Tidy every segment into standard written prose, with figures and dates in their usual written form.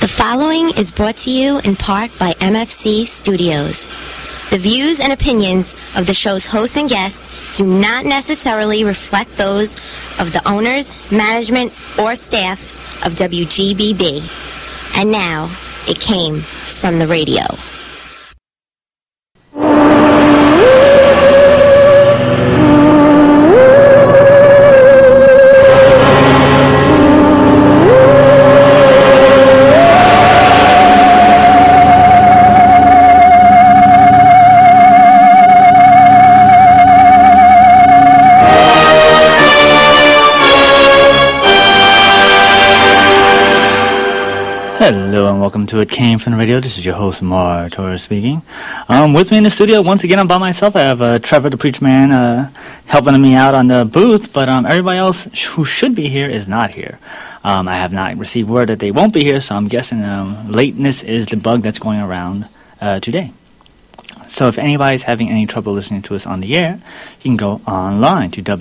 following is brought to you in part by MFC Studios. The views and opinions of the show's hosts and guests do not necessarily reflect those of the owners, management, or staff of WGBB. And now, it came from the radio. Hello and welcome to It Came From the Radio. This is your host, Mar Torres speaking. With me in the studio, once again, I'm by myself. I have Trevor, the Preach Man, helping me out on the booth, but everybody else who should be here is not here. I have not received word that they won't be here, so I'm guessing lateness is the bug that's going around today. So if anybody's having any trouble listening to us on the air, you can go online to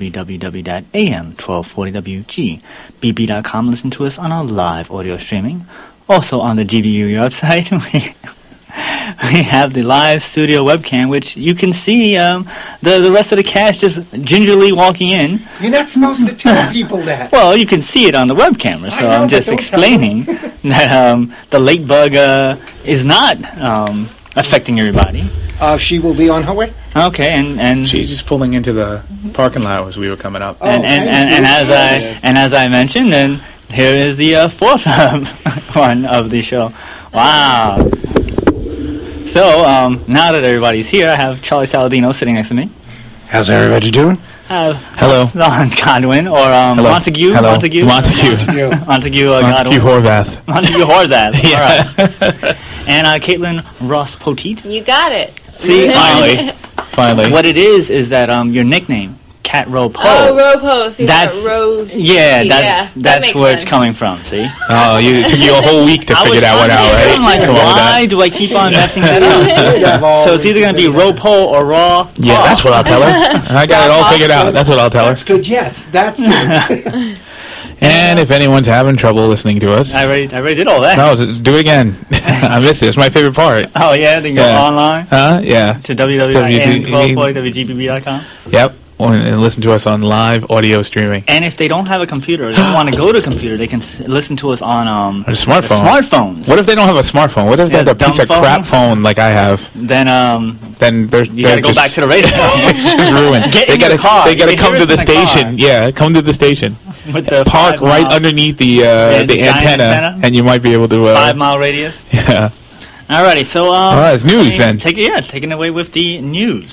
www.am1240wgbb.com and listen to us on our live audio streaming. Also on the GBU website, we have the live studio webcam, which you can see the rest of the cast just gingerly walking in. You're not supposed to tell people that. Well, you can see it on the webcam, so I'm just explaining that the late bug is not affecting everybody. She will be on her way. Okay, and she's just pulling into the parking lot as we were coming up. And as I mentioned, and here is the fourth one of the show. Wow. So now that everybody's here, I have Charlie Saladino sitting next to me. How's everybody doing? Hello. Don Godwin or Montague. Hello. Montague Godwin. Montague Horvath. Montague Horvath. Yeah. All right. And Caitlin Ross Poteet. You got it. See, Finally. What it is that your nickname, Cat Ro Po. Oh, Ro Po. So That's Rose. Yeah, that's where sense. It's coming from. See. Oh, it took you a whole week to figure that one out, right? I'm like, why do I keep on messing that up? So it's either going to be Ro Po or Raw. Yeah, that's what I'll tell her. I got it all figured out. That's what I'll tell her. That's good. Yes, that's it. And if anyone's having trouble listening to us, I already did all that. No, just do it again. I missed it. It's my favorite part. Oh yeah, then go online. Yeah. To www.am1240wgbb.com. Yep. And listen to us on live audio streaming. And if they don't have a computer, they don't want to go to a computer, they can listen to us on a smartphone. Smartphones. What if they don't have a smartphone? What if they have a piece of crap phone like I have? Then they're you gotta go back to the radio. It's just ruined. They gotta come to the station. Yeah, come to the station. With the park right underneath the antenna, and you might be able to 5-mile radius. Yeah. Alrighty, so it's news then. Taking away with the news.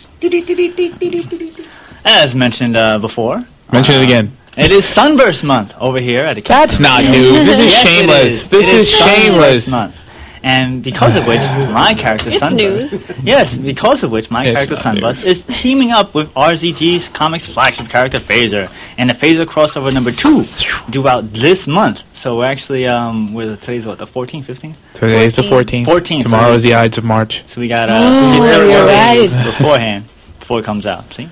As mentioned before. Mention it again. It is Sunburst Month over here at the That's not news. This is shameless. This is shameless. Month. And because of which, my character Sunburst... It's news. Yes, because of which, my character Sunburst is teaming up with RZG's comics flagship character Phaser and the Phaser crossover number 2 due out this month. So we're actually, today's what, the 14th, 15th? Today's the 14th. 14th. Tomorrow's the Ides of March. So we got you're right. beforehand, before it comes out. See?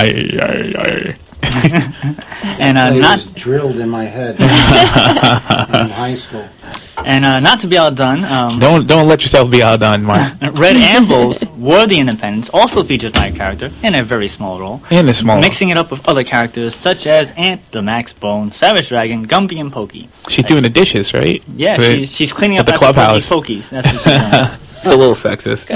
And it not was drilled in my head in high school. And not to be outdone, don't let yourself be outdone, Mark. Red Ambles, War the Independents, also features my character in a very small role. Mixing it up with other characters such as Ant, the Max Bone, Savage Dragon, Gumby, and Pokey. She's doing the dishes, right? Yeah, she's cleaning up the clubhouse. Pokies. That's what she's doing. It's a little sexist.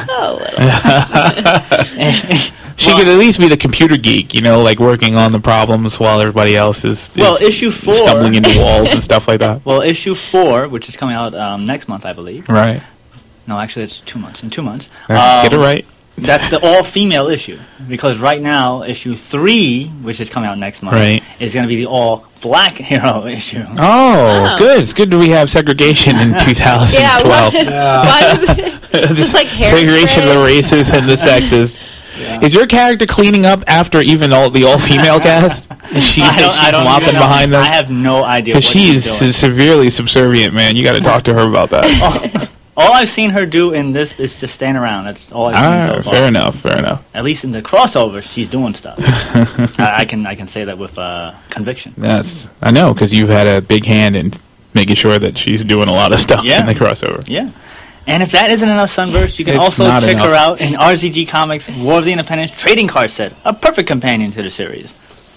She could at least be the computer geek, like working on the problems while everybody else is issue 4 stumbling into walls and stuff like that. Well, issue 4, which is coming out next month, I believe. Right. No, actually, it's 2 months. In 2 months. Get it right. That's the all-female issue. Because right now, issue 3, which is coming out next month, is going to be the all-black hero issue. Oh, good. It's good that we have segregation in 2012. Why is it just like segregation of the races and the sexes. Yeah. Is your character cleaning up after even the all-female cast? She's mopping behind them? I have no idea what she's severely subservient, man. You got to talk to her about that. All I've seen her do in this is just stand around. That's all I've seen so far. Fair enough. At least in the crossover, she's doing stuff. I can say that with conviction. Yes, I know, because you've had a big hand in making sure that she's doing a lot of stuff Yeah. in the crossover. Yeah. And if that isn't enough Sunburst, you can It's also not check enough. her out in RCG Comics' War of the Independence trading card set, a perfect companion to the series.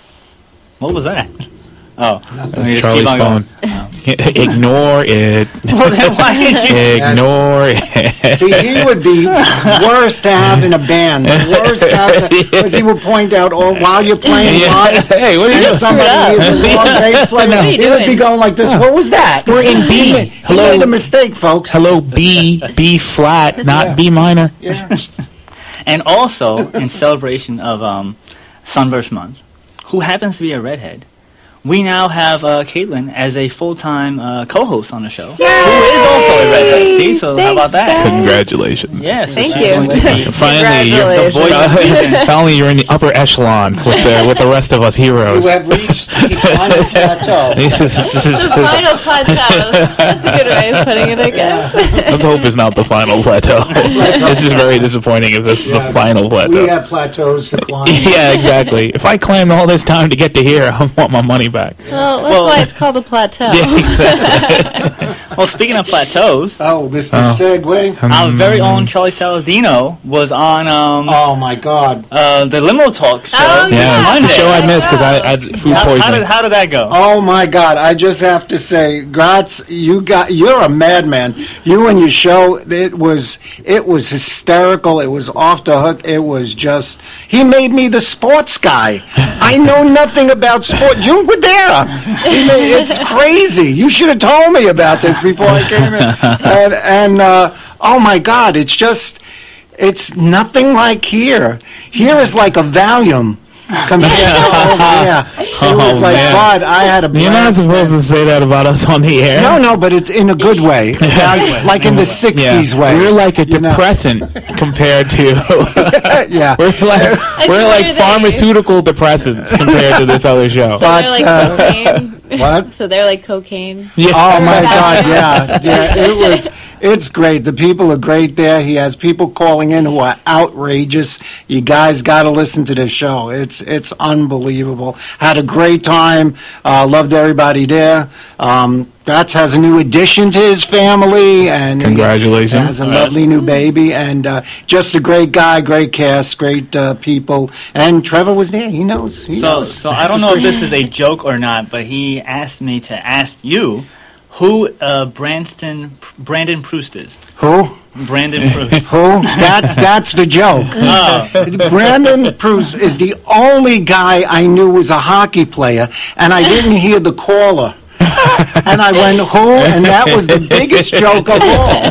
What was that? Oh, let me That's just Charlie's keep on going. phone. Ignore it. Well, then why did you? Ignore it. See, he would be worse to have in a band. Worse to have because he would point out, while you're playing live, Hey, what are you and somebody is a long bass player, What are you he would be doing? going like this. What was that? We're in B. He made a mistake, folks. Hello, B flat, not Yeah. B minor. Yeah. And also, in celebration of Sunburst Month, who happens to be a redhead, we now have Caitlin as a full-time co-host on the show, who is also a redhead. See, so how about that? Thanks, guys. Congratulations. Yes, Thank she's you. going to be Finally, you're the voice of reason. Finally, you're in the upper echelon with the rest of us heroes. You have reached the final plateau. This is The final plateau. That's a good way of putting it, I guess. let's hope it's not the final plateau. This is very disappointing if this is the final We plateau. have plateaus to climb. Yeah, exactly. If I claimed all this time to get to here, I want my money back. Well, that's Well- why it's called a plateau. Yeah, exactly. Well, speaking of plateaus, Oh, Mr. Segway. our very own Charlie Saladino was on Oh, my God. the Limo Talk show. Oh, Yeah, Yeah, the Monday. show I missed because I had food poisoning. How did that go? Oh my God! I just have to say, Gratz, you're a madman. You and your show, it was hysterical. It was off the hook. It was just, he made me the sports guy. I know nothing about sport. You were there. It's crazy. You should have told me about this before I came in. And oh my God, it's nothing like here. Here is like a Valium. Compared to over there. It was like, man. God, I had a blast. You're not supposed then. to say that about us on the air. No, but it's in a good way. Like in the 60s way. We're like a you know? depressant compared to Yeah. we're like agree. pharmaceutical depressants compared to this other show. So they're like But, cocaine. What? So they're like cocaine. Yeah. Oh my God, yeah. It's great. The people are great there. He has people calling in who are outrageous. You guys got to listen to this show. It's unbelievable. Had a great time. Loved everybody there. Gratz has a new addition to his family, and Congratulations. he has a lovely new baby, and just a great guy, great cast, great people. And Trevor was there. He knows. So I don't know if this is a joke or not, but he asked me to ask you who Brandon Proust is. Who? Brandon Proust. Who? That's the joke. Brandon Proust is the only guy I knew was a hockey player, and I didn't hear the caller. And I went, who? And that was the biggest joke of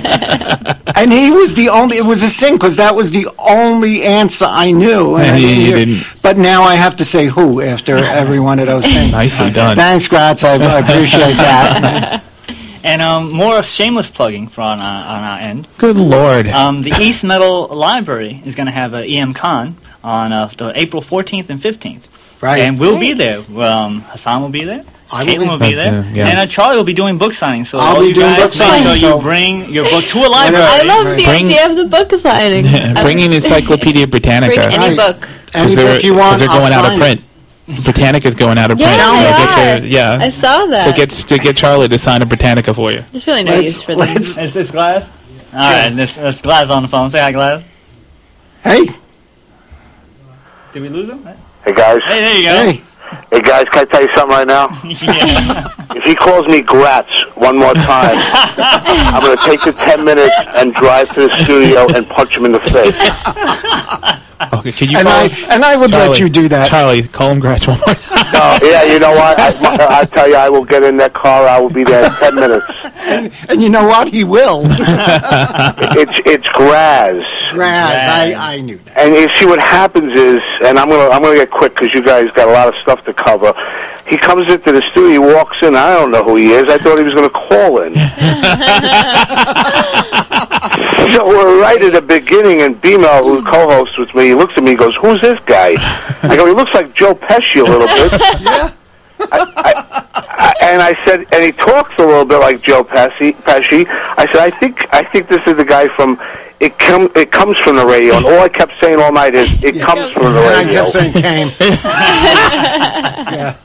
all. And he was the only, it was a sin, because that was the only answer I knew. And I You hear- didn't. But now I have to say who after every one of those things. Nicely done. Thanks, Gratz. I appreciate that. And more shameless plugging on our end. Good Lord. The East Metal Library is going to have an EM Con on the April 14th and 15th. Right. And we'll be there. Hassan will be there. I will Caitlin be- will be there. That's, yeah. And Charlie will be doing book signings. So I'll all be you doing guys book make signings, sure so- you bring your book to a library. I love the Bring- idea of the book signing. Bringing Encyclopedia Britannica. Bring any Right. book. Any they're, book you want, they're I'll going out of sign print. Britannica's going out of print. Yeah, so they get are. your, I saw that. So get Charlie to sign a Britannica for you. There's really no Let's- use for them. let's- It's Glass? All right, it's Glass on the phone. Say hi, Glass. Hey. Did we lose him? Hey guys. Hey, there you go. Hey. Hey guys, can I tell you something right now? Yeah. If he calls me Gratz one more time, I'm going to take the 10 minutes and drive to the studio and punch him in the face. Okay, can you And call I would let Charlie, you do that. Charlie, call him Gratz one more time. No, yeah, you know what? I tell you, I will get in that car. I will be there in 10 minutes. And you know what? He will. It's Graz. Graz, I knew that. And you see what happens is, and I'm gonna get quick because you guys got a lot of stuff to cover. He comes into the studio, he walks in. I don't know who he is. I thought he was going to call in. So we're right at the beginning, and B-Mel, who co-hosts with me, he looks at me and goes, "Who's this guy?" I go, "He looks like Joe Pesci a little bit." Yeah. And I said, and he talks a little bit like Joe Pesci. I said, I think this is the guy from. It comes from the radio, and all I kept saying all night is, "It comes from the And I radio." kept saying came. Yeah.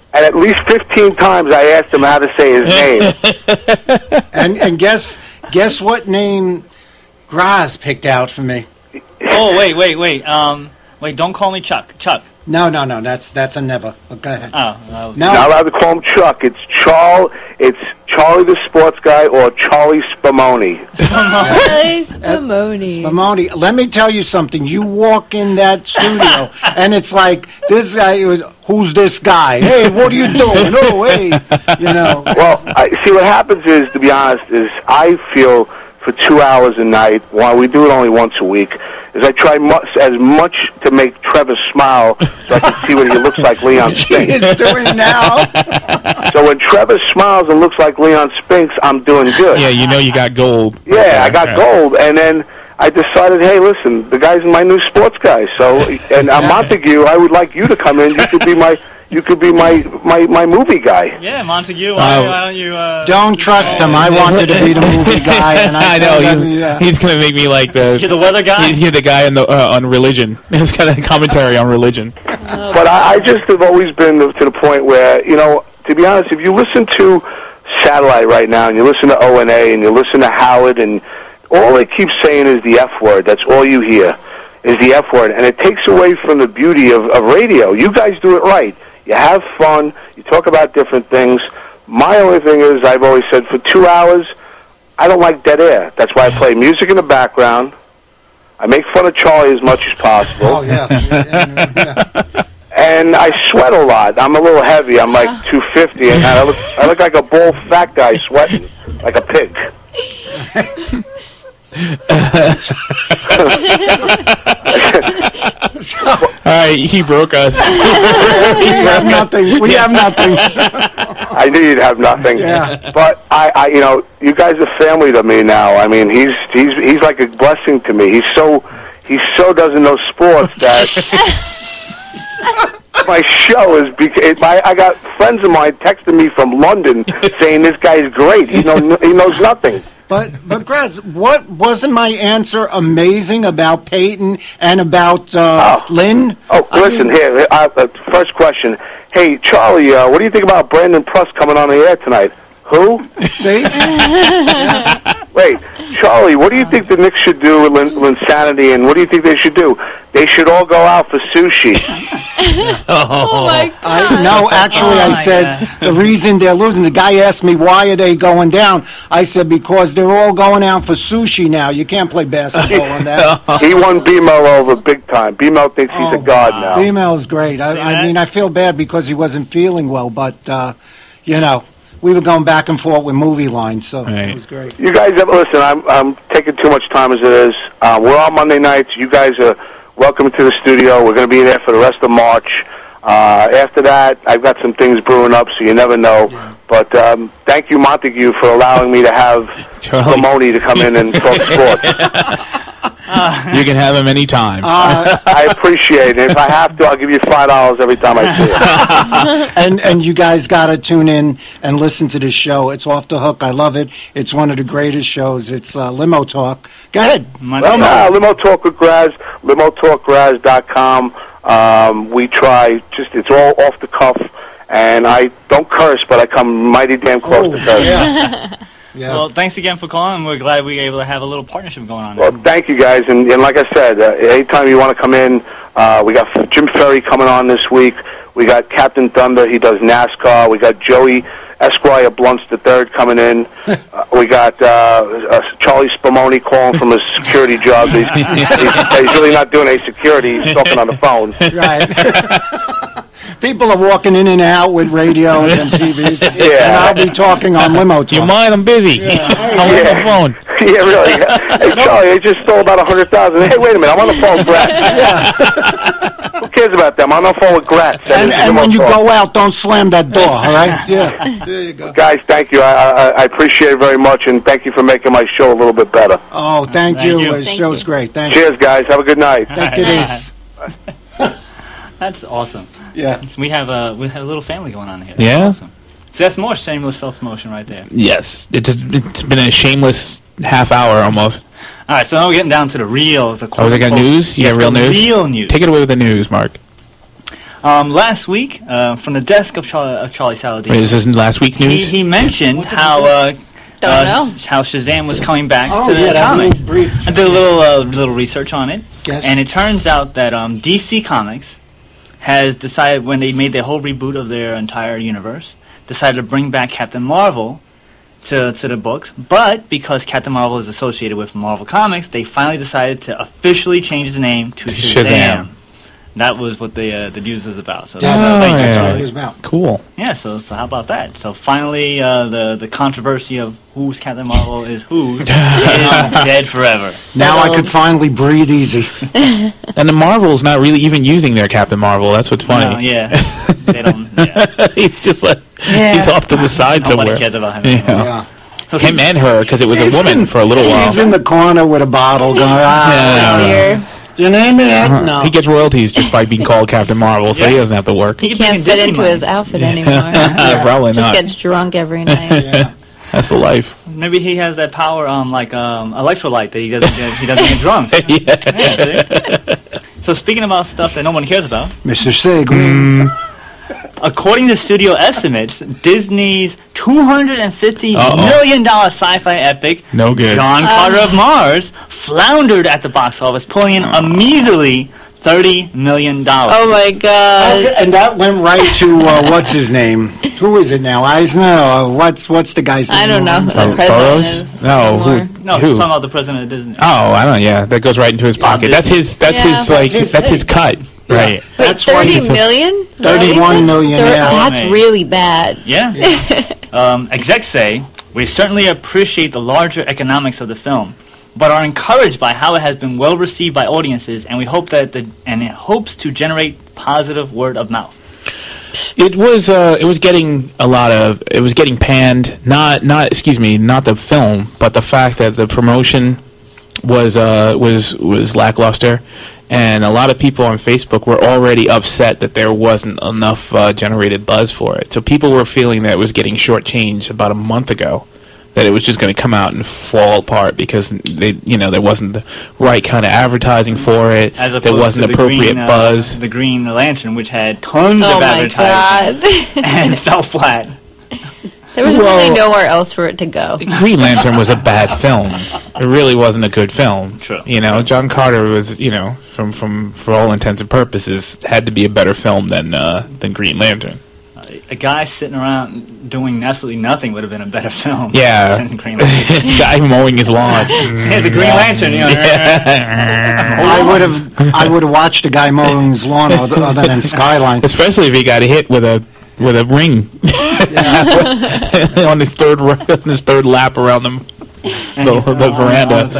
And at least 15 times I asked him how to say his name. And guess what name Graz picked out for me? Oh, wait. Wait, don't call me Chuck. Chuck. No, that's a never. Go ahead. Oh, no. Not allowed to call him Chuck. It's Charlie the Sports Guy or Charlie Spumoni. Charlie Spumoni. Spumoni. Let me tell you something. You walk in that studio, and it's like, this guy, who's this guy? Hey, what are you doing? Oh, hey. You know. Well, see, what happens is, to be honest, is I feel for 2 hours a night, while we do it only once a week, is I try as much to make Trevor smile so I can see what he looks like Leon Spinks. He is doing now. So when Trevor smiles and looks like Leon Spinks, I'm doing good. Yeah, you know you got gold. Yeah, I got gold. And then I decided, hey, listen, the guy's my new sports guy. So, and Montague, I would like you to come in. You could be my movie guy. Yeah, Montague. Why don't you? Don't trust him. I wanted to be the movie guy, and I know he's gonna make me like the. You're the weather guy. He's the guy on religion. He's got a commentary on religion. But I just have always been to the point where, you know, to be honest, if you listen to Satellite right now, and you listen to ONA, and you listen to Howard, and all they keep saying is the F word. That's all you hear is the F word, and it takes away from the beauty of radio. You guys do it right. You have fun. You talk about different things. My only thing is, I've always said, for 2 hours, I don't like dead air. That's why I play music in the background. I make fun of Charlie as much as possible. Oh, yeah. And I sweat a lot. I'm a little heavy. I'm like 250, and I look like a bald fat guy sweating like a pig. All right, he broke us. We have nothing. We have nothing. I knew you'd have nothing. Yeah. But I you know, you guys are family to me now. I mean, he's like a blessing to me. He so doesn't know sports that my show is I got friends of mine texting me from London saying this guy's great. He knows nothing. But Graz, what wasn't my answer amazing about Peyton and about Lynn? Oh, listen here. First question. Hey, Charlie, what do you think about Brandon Pruss coming on the air tonight? Who? See? Wait, Charlie, what do you think the Knicks should do with Linsanity, and what do you think they should do? They should all go out for sushi. Oh, my God. No, actually, I said the reason they're losing, the guy asked me, why are they going down? I said, because they're all going out for sushi now. You can't play basketball on that. He won B-Mel over big time. B-Mel thinks he's a god now. B-Mel is great. I mean, I feel bad because he wasn't feeling well, but, you know, we were going back and forth with movie lines, so it was great. You guys, listen, I'm taking too much time as it is. We're on Monday nights. You guys are welcome to the studio. We're going to be there for the rest of March. After that, I've got some things brewing up, so you never know. Yeah. But thank you, Montague, for allowing me to have Lamoni to come in and talk sports. You can have him anytime. I appreciate it. If I have to, I'll give you $5 every time I see it. And you guys got to tune in and listen to this show. It's off the hook. I love it. It's one of the greatest shows. It's Limo Talk. Go ahead. Limo Talk with Graz, limotalkgraz.com. We try, it's all off the cuff. And I don't curse, but I come mighty damn close to cursing. Yeah. Yeah. Well, thanks again for calling, and we're glad we were able to have a little partnership going on. Well, thank you, guys. And like I said, anytime you want to come in, we got Jim Ferry coming on this week. We got Captain Thunder. He does NASCAR. We got Joey Esquire Blunts III coming in. We got Charlie Spumoni calling from his security job. He's really not doing any security. He's talking on the phone. Right. People are walking in and out with radios and TVs, and I'll be talking on Limo Talk. You mind? I'm busy. I'm on the phone. Yeah, really. Hey, Charlie, I just stole about $100,000. Hey, wait a minute. I'm on the phone with Gratz. Who cares about them? I'm on the phone with Gratz. And when you go out, don't slam that door, all right? Yeah. There you go. Guys, thank you. I appreciate it very much, and thank you for making my show a little bit better. Oh, thank you. The show's great. Thank you. Cheers, guys. Have a good night. Thank you. That's awesome. Yeah. We have a little family going on here. That's awesome. So that's more shameless self-promotion right there. Yes. It's been a shameless half hour almost. All right, so now we're getting down to the real. We got news? You got real news? Real news. Take it away with the news, Mark. Last week, from the desk of Charlie Saladino. Wait, is this last week's news? He mentioned how how Shazam was coming back to the comics. I did a little research on it, and it turns out that DC Comics has decided, when they made their whole reboot of their entire universe, decided to bring back Captain Marvel to the books, but because Captain Marvel is associated with Marvel Comics, they finally decided to officially change his name to Shazam. That was what the news was about. So that's what it was about. Cool. Yeah, so how about that? So finally, the controversy of who's Captain Marvel is who is dead forever. Now I could finally breathe easy. And the Marvel's not really even using their Captain Marvel. That's what's funny. No, yeah. They don't. Yeah. He's just like he's off to the side somewhere. Nobody cares about him anymore. Yeah. So him and her, because it was a woman for a little while. He's in the corner with a bottle going, your name is? No. He gets royalties just by being called Captain Marvel, so he doesn't have to work. He can't fit into his outfit anymore. Probably not. Just gets drunk every night. Yeah. That's the life. Maybe he has that power, like electrolyte, that he doesn't get drunk. Yeah, so speaking about stuff that no one cares about, Mr. Segreen. According to studio estimates, Disney's $250 million sci-fi epic, no good. John Carter of Mars, floundered at the box office, pulling in a measly $30 million. Oh my god! Okay, and that went right to what's his name? Who is it now? Eisner? What's the guy's name? I don't know. Burroughs? No, who? He's talking about the president of Disney. Oh, I don't. Yeah, that goes right into his pocket. That's his cut. Right. Wait, 30 million? 31 million, yeah. That's really bad. Yeah. Execs say, we certainly appreciate the larger economics of the film, but are encouraged by how it has been well received by audiences, and we hope that it hopes to generate positive word of mouth. It was getting panned, not the film, but the fact that the promotion was lackluster. And a lot of people on Facebook were already upset that there wasn't enough generated buzz for it. So people were feeling that it was getting shortchanged about a month ago, that it was just going to come out and fall apart because there wasn't the right kind of advertising for it. There wasn't appropriate buzz. The Green Lantern, which had tons of advertising, and fell flat. There was really nowhere else for it to go. Green Lantern was a bad film. It really wasn't a good film. True. John Carter was, for all intents and purposes, had to be a better film than Green Lantern. A guy sitting around doing absolutely nothing would have been a better film. Yeah. Than Green Lantern. Guy mowing his lawn. Yeah, the Green Lantern. I would have watched a guy mowing his lawn other than Skyline. Especially if he got hit with a ring on his third lap around the veranda.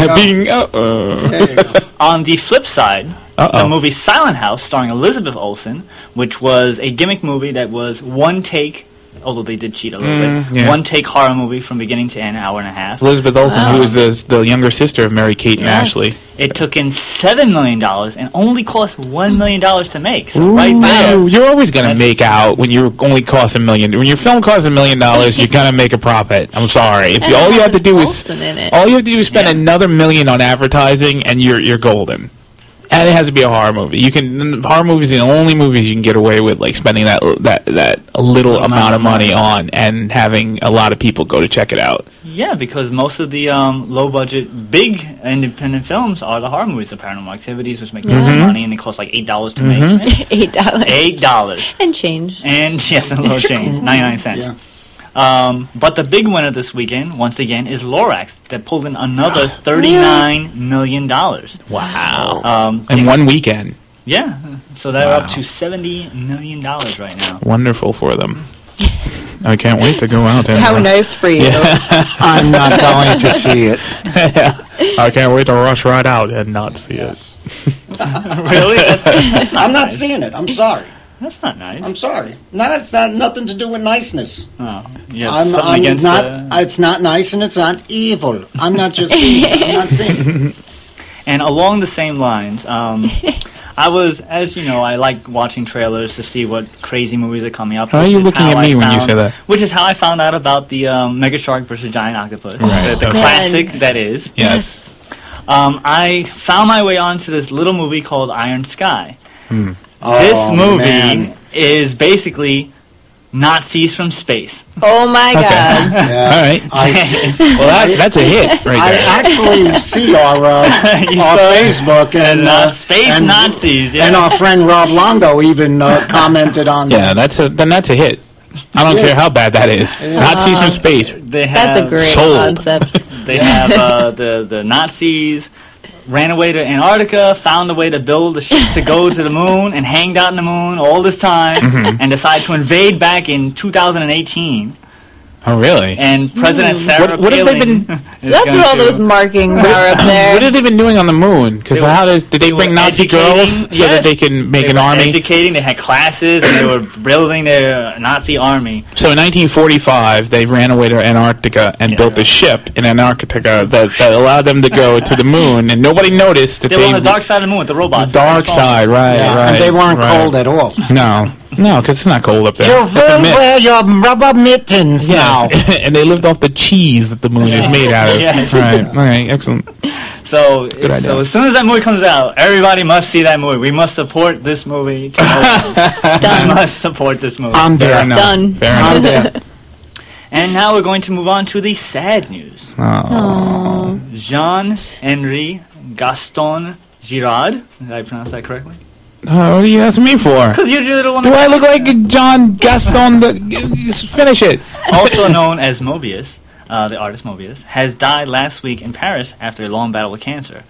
On the flip side, the movie Silent House, starring Elizabeth Olsen, which was a gimmick movie that was one take, although they did cheat a little bit, one take horror movie from beginning to end, hour and a half. Elizabeth Olsen, who was the younger sister of Mary-Kate and Ashley. It took in $7 million and only cost $1 million to make. So right there, you're always going to make out when you only cost $1 million. When your film costs $1 million, you're going to make a profit. I'm sorry. If all you have to do is spend another $1 million on advertising, and you're golden. And it has to be a horror movie. Horror movies are the only movies you can get away with, like spending that little amount of money on and having a lot of people go to check it out. Yeah, because most of the low-budget, big independent films are the horror movies, the Paranormal Activities, which make a lot of money, and they cost like $8 to make. $8. And change. And yes, a little change, 99 cents. Yeah. But the big winner this weekend, once again, is Lorax, that pulled in another $39 million. Wow. In one weekend. Yeah. So they're up to $70 million right now. Wonderful for them. I can't wait to go out. How nice for you. I'm not going to see it. I can't wait to rush right out and not see it. Really? That's I'm not seeing it. I'm sorry. That's not nice. I'm sorry. No, it's not nothing to do with niceness. Oh, I'm not. It's not nice and it's not evil. I'm not just. I'm not saying it. And along the same lines, I was, as you know, I like watching trailers to see what crazy movies are coming up. How are you looking at me when you say that? Which is how I found out about the Mega Shark vs. Giant Octopus, the classic that is. Yes. I found my way onto this little movie called Iron Sky. This movie man. is basically Nazis from space. Oh my God. Yeah. All right. Well, that's a hit right I there. actually see our You our saw it? Facebook and Space and, Nazis, yeah. and our friend Rob Longo even commented on Yeah, that. that's a hit. I don't care how bad that is. Nazis from space. They have, That's a great Sold. concept. They have the Nazis ran away to Antarctica, found a way to build a ship to go to the moon, and hanged out in the moon all this time, and decided to invade back in 2018. Oh, really? And President Sarah What have they Palin been- is That's going what all to- those markings are up there. What have they been doing on the moon? Because They were- did they were bring Nazi educating- girls so yes. that they can make They an were army? educating, they had classes, and they were building their Nazi army. So in 1945, they ran away to Antarctica and Yeah. built a ship in Antarctica that allowed them to go to the moon, and nobody noticed that They were on the dark side of the moon with the robots. The dark side, right? Yeah, right. and they weren't right. cold at all. No, because it's not cold up there. You That's a will myth. wear your rubber mittens now. and they lived off the cheese that the moon is made out of. Yes. Right. All right. Excellent. So idea. as soon as that movie comes out, everybody must see that movie. We must support this movie. We must support this movie. I'm Fair there. enough. Done. Fair enough. I'm there. And now we're going to move on to the sad news. Oh. Jean-Henri Gaston Girard. Did I pronounce that correctly? What are you asking me for? Because usually the one Do I look like John Gaston? Finish it. also known as Mobius, the artist Mobius, has died last week in Paris after a long battle with cancer.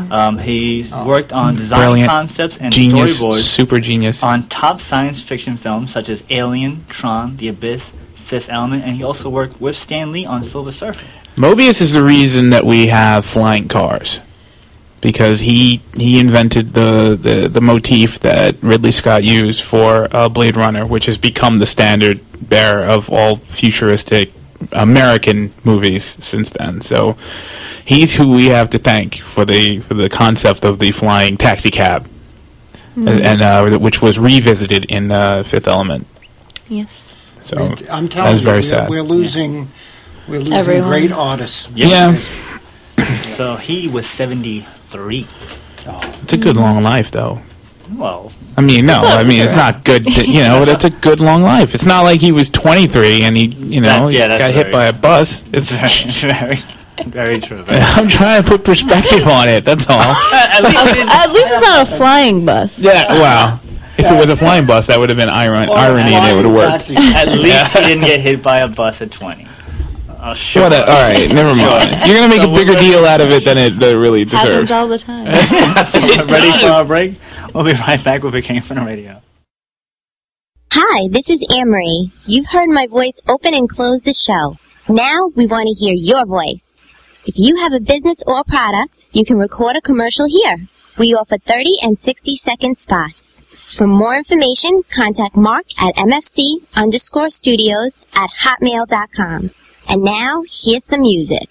He worked on design Brilliant. concepts and Genius. storyboards Super genius. on top science fiction films such as Alien, Tron, The Abyss, Fifth Element, and he also worked with Stan Lee on Silver Surfer. Mobius is the reason that we have flying cars. Because he invented the motif that Ridley Scott used for Blade Runner, which has become the standard bearer of all futuristic American movies since then. So he's who we have to thank for the concept of the flying taxi cab, and which was revisited in Fifth Element. Yes. So I'm that telling was you, very sad. we're losing Everyone. great artists. Yeah, So he was 73. it's a good long life though. Well, I mean, it's not good, but it's a good long life. It's not like he was 23 and he, That's got hit very- by a bus. It's very, very true. Very I'm trying to put perspective on it. That's all. At least he didn't- At least it's not a flying bus. Yeah. Wow. If it was a flying bus, that would have been irony, and it would have worked. at least he didn't get hit by a bus at 20. Sure. All right, never mind. You're gonna make a bigger deal out of it than it really deserves. Happens all the time. Ready for our break? We'll be right back with It Came From the Radio. Hi, this is Anne-Marie. You've heard my voice open and close the show. Now we want to hear your voice. If you have a business or product, you can record a commercial here. We offer 30 and 60-second spots. For more information, contact Mark at mfc_studios@hotmail.com. And now, here's some music.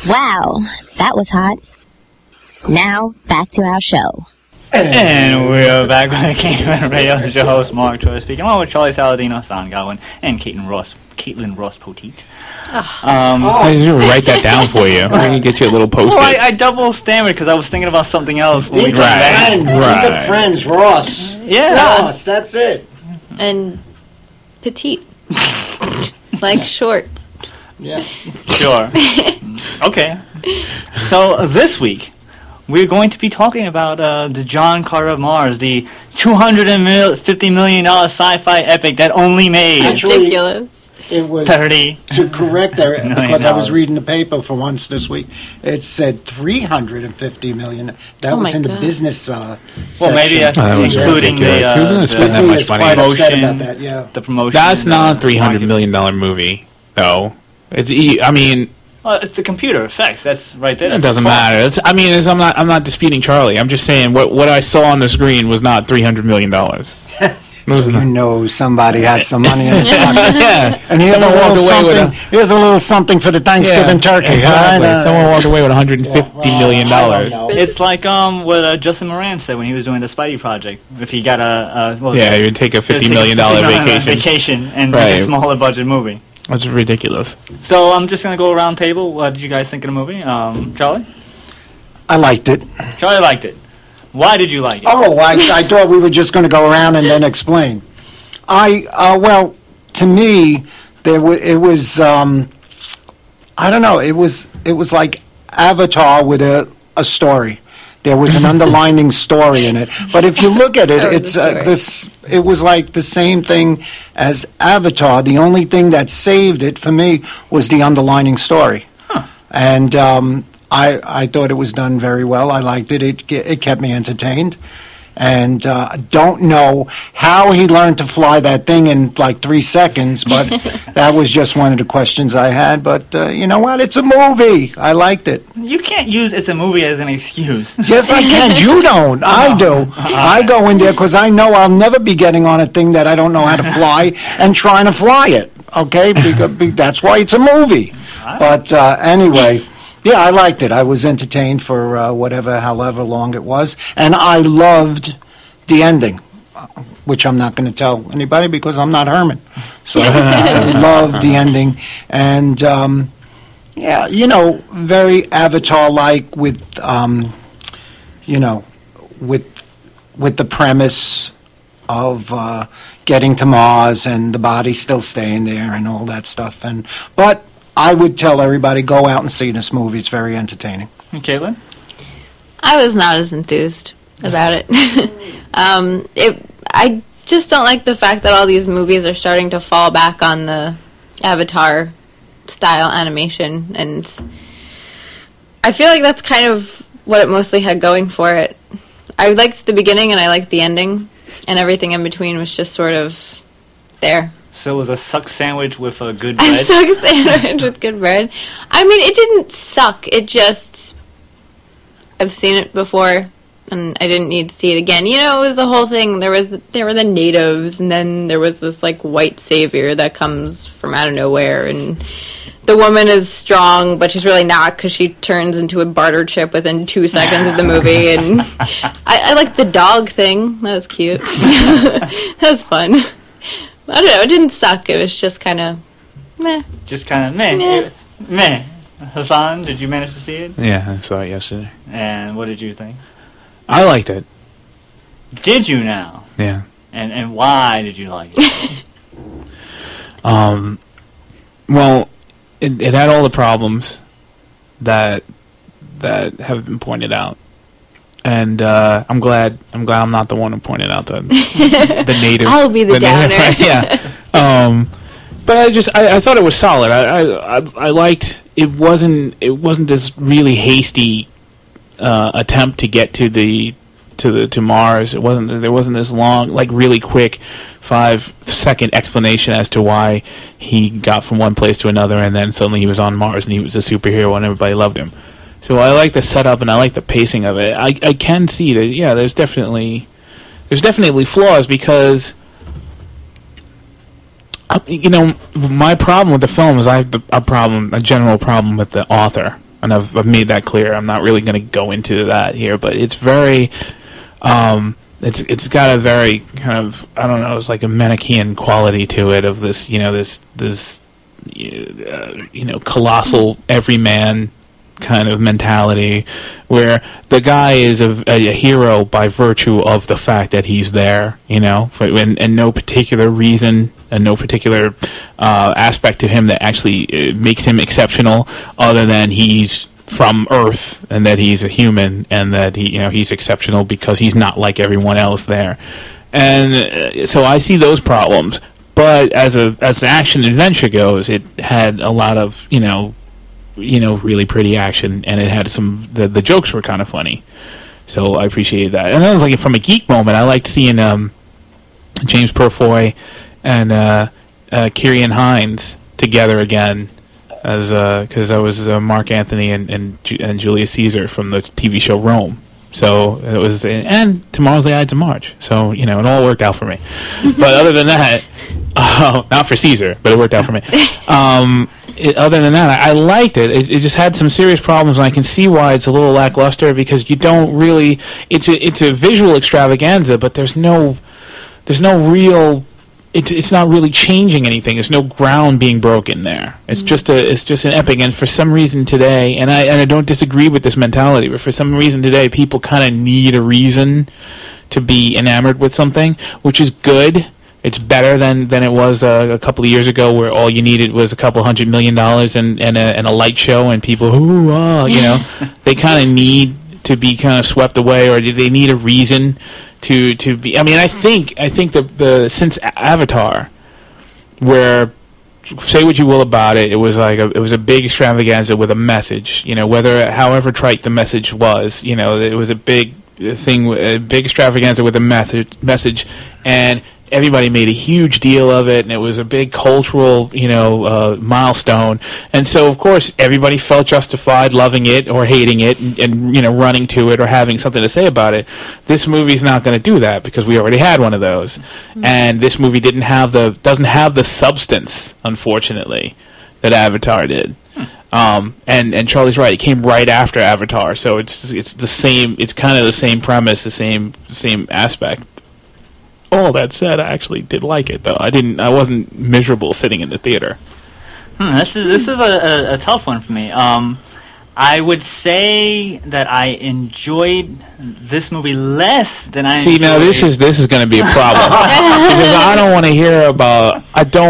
Wow, that was hot. Now, back to our show. And we're back with Caitlin Radio. This is your host, Mark Torres, speaking along with Charlie Saladino, Son Godwin, and Caitlin Ross Poteet. I just write that down for you. I can get you a little post-it. Well, I double stammered because I was thinking about something else when we Think came of back. friends. Think of friends. Ross. Yeah. Ross, that's it. And petite. Like short. Yeah. Sure. Okay. So this week, we're going to be talking about the John Carter of Mars, the $250 million sci-fi epic that only made Actually, Ridiculous. It was 30 to correct there because I was $1 reading the paper for once this week. It said 350 million. That Oh was my in the God. business. Well, maybe that's that was including ridiculous. Who doesn't spend that Disney much is money? quite upset Promotion. about that. Yeah. the promotion. That's and not the a $300 marketing. million movie, though. I mean, Well, it's the computer effects. That's right there. it That's doesn't the cost. matter. I'm not disputing Charlie. I'm just saying what I saw on the screen was not $300 million. So you know somebody has some money in his pocket. Yeah. And here's a Someone little walked away with something. Here's a little something for the Thanksgiving turkey. Exactly. Huh? Someone walked away with $150 million. I don't know. It's like what Justin Moran said when he was doing the Spidey project. If he got Yeah, you would take a $50 million vacation. and make Right. a smaller budget movie. That's ridiculous. So I'm just gonna go around table. What did you guys think of the movie? Charlie? I liked it. Charlie liked it. Why did you like it? Oh, I thought we were just going to go around and then explain. Well, to me, it was I don't know. It was like Avatar with a story. There was an underlining story in it. But if you look at it, That was it's the story. it was like the same thing as Avatar. The only thing that saved it for me was the underlining story. And I thought it was done very well. I liked it. It kept me entertained. And don't know how he learned to fly that thing in like 3 seconds, but that was just one of the questions I had. But you know what? It's a movie. I liked it. You can't use "it's a movie" as an excuse. Yes, I can. You don't. I do. I go in there because I know I'll never be getting on a thing that I don't know how to fly and trying to fly it. Okay? Because that's why it's a movie. But anyway... Yeah, I liked it. I was entertained for however long it was. And I loved the ending, which I'm not going to tell anybody because I'm not Herman. So I loved the ending. And, yeah, very Avatar-like with, with the premise of getting to Mars and the body still staying there and all that stuff. But I would tell everybody, go out and see this movie. It's very entertaining. And Caitlin? I was not as enthused about it. I just don't like the fact that all these movies are starting to fall back on the Avatar style animation, and I feel like that's kind of what it mostly had going for it. I liked the beginning and I liked the ending, and everything in between was just sort of there. So it was a suck sandwich with a good A bread. suck sandwich with good bread. I mean, it didn't suck. It just... I've seen it before, and I didn't need to see it again. It was the whole thing. There were the natives, and then there was this, white savior that comes from out of nowhere, and the woman is strong, but she's really not, because she turns into a barter chip within 2 seconds of the movie, and I liked the dog thing. That was cute. That was fun. I don't know, it didn't suck. It was just kind of meh. Just kind of meh. Yeah. Meh. Hassan, did you manage to see it? Yeah, I saw it yesterday. And what did you think? I liked it. Did you now? Yeah. And why did you like it? Well, it had all the problems that have been pointed out, and I'm glad I'm not the one who pointed out the native. I'll be the downer. Yeah. But I thought it was solid. I liked it. Wasn't this really hasty attempt to get to Mars? There wasn't this long, really quick 5-second explanation as to why he got from one place to another, and then suddenly he was on Mars and he was a superhero and everybody loved him. So I like the setup and I like the pacing of it. I can see that. Yeah, there's definitely flaws because. My problem with the film is I have a general problem with the author and I've made that clear. I'm not really going to go into that here, but it's very, it's got a very kind of, I don't know, it's like a Manichaean quality to it of this, this colossal everyman kind of mentality, where the guy is a hero by virtue of the fact that he's there, and no particular reason and no particular aspect to him that actually makes him exceptional, other than he's from Earth and that he's a human and that he's exceptional because he's not like everyone else there. And so I see those problems. But as an action adventure goes, it had a lot of really pretty action, and it had the jokes were kind of funny, so I appreciated that. And that was like from a geek moment. I liked seeing James Purfoy and Ciarán Hinds together again, as because I was Mark Anthony and Julius Caesar from the TV show Rome. So it was, and Tomorrow's the Ides of March. So it all worked out for me. But other than that, not for Caesar, but it worked out for me. Other than that, I liked it. It just had some serious problems, and I can see why it's a little lackluster, because you don't really. It's a visual extravaganza, but there's no real. It's not really changing anything. There's no ground being broken there. It's just an epic. And for some reason today, and I don't disagree with this mentality, but for some reason today, people kind of need a reason to be enamored with something, which is good. It's better than it was a couple of years ago, where all you needed was a couple $100 million and a light show, and people they kind of need to be kind of swept away, or they need a reason to be. I mean, I think the since Avatar, where say what you will about it, it was a big extravaganza with a message. However trite the message was, it was a big thing, a big extravaganza with a message, and everybody made a huge deal of it, and it was a big cultural, milestone. And so, of course, everybody felt justified loving it or hating it, and running to it or having something to say about it. This movie's not going to do that, because we already had one of those, and this movie doesn't have the substance, unfortunately, that Avatar did. And Charlie's right; it came right after Avatar, so it's the same. It's kind of the same premise, the same aspect. All that said, I actually did like it, though. I wasn't miserable sitting in the theater. This is a tough one for me. I would say that I enjoyed this movie less than I enjoyed. See, now this is going to be a problem, because I don't want to hear about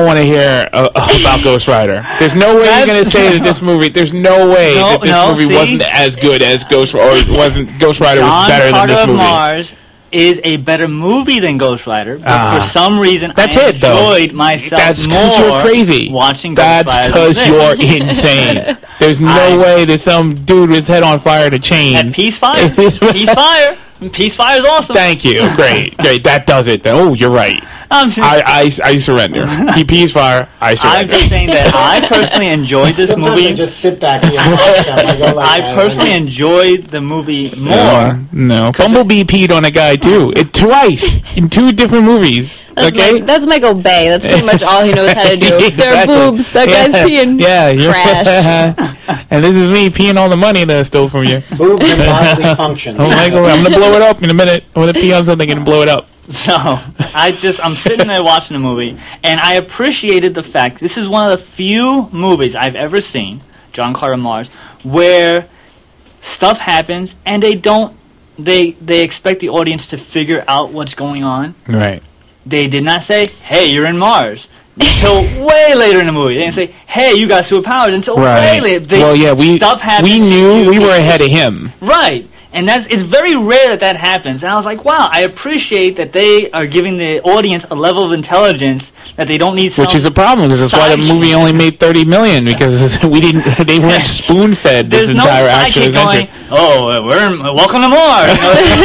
Ghost Rider. There's no way you're going to say that this movie. There's no way that this movie wasn't as good as Ghost Rider, was better than this movie. Mars is a better movie than Ghost Rider, but for some reason I enjoyed myself That's more because you're crazy. Watching Ghost Rider. That's because you're insane. There's no way that some dude with his head on fire to chain. At Peace Fire. Peace Fire is awesome. Thank you. Great. That does it. Oh, you're right. I surrender. Peace Fire. I surrender. I'm just saying that I personally enjoyed this movie. I just sit back here and watch them. I personally enjoyed the movie more. No. Bumblebee peed on a guy, too. Twice. In 2 different movies. That's Michael Bay. That's pretty much all he knows how to do. There are boobs. That guy's peeing. Trash. And this is me peeing all the money that I stole from you. Boobs and bodily function. Oh, Michael, I'm going to blow it up in a minute. I'm going to pee on something and blow it up. So, I'm sitting there watching the movie, and I appreciated the fact this is one of the few movies I've ever seen, John Carter of Mars, where stuff happens and they expect the audience to figure out what's going on. Right. They did not say, hey, you're in Mars, until way later in the movie. They didn't say, hey, you got superpowers, until way later. Stuff happened. We knew we were ahead of him. Right. And it's very rare that happens. And I was like, wow, I appreciate that they are giving the audience a level of intelligence that they don't need. Which is a problem, because that's why the movie only made $30 million, because they weren't spoon-fed this entire action adventure. Welcome to Mars.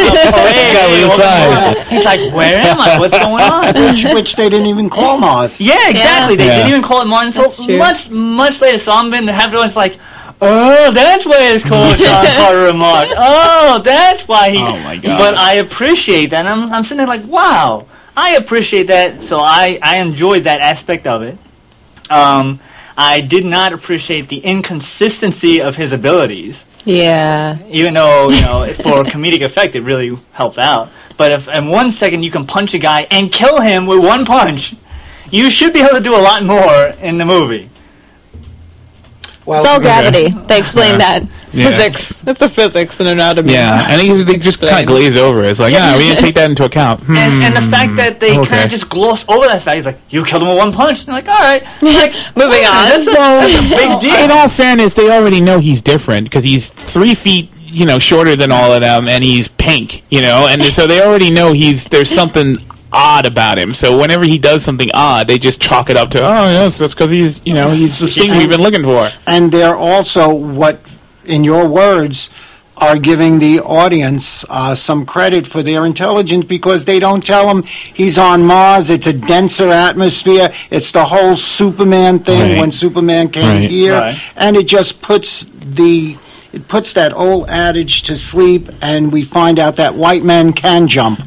He's like, where am I? What's going on? Which they didn't even call Mars. Yeah, exactly. They didn't even call it Mars until much later. So I'm going to have to like, oh, that's why it's called John Carter of Mars. Oh, that's why he... Oh, my God. But I appreciate that. And I'm sitting there like, wow, I appreciate that. So I enjoyed that aspect of it. I did not appreciate the inconsistency of his abilities. Yeah. Even though, for comedic effect, it really helped out. But if in 1 second you can punch a guy and kill him with one punch, you should be able to do a lot more in the movie. Well, It's all gravity. They explain that. Yeah. Physics. It's the physics and anatomy. Yeah, I think they just kind of glaze over it. It's like, we didn't take that into account. And the fact that they kind okay. of just gloss over that fact, he's like, you killed him with one punch. And I'm like, all right. Like, Moving on. That's a big deal. In all fairness, they already know he's different because he's 3 feet, shorter than all of them, and he's pink, and so they already know there's something odd about him. So whenever he does something odd, they just chalk it up to, yes, that's because he's the thing we've been looking for. And they're also, what, in your words, are giving the audience some credit for their intelligence because they don't tell him he's on Mars. It's a denser atmosphere. It's the whole Superman thing when Superman came here. And it just puts that old adage to sleep, and we find out that white men can jump.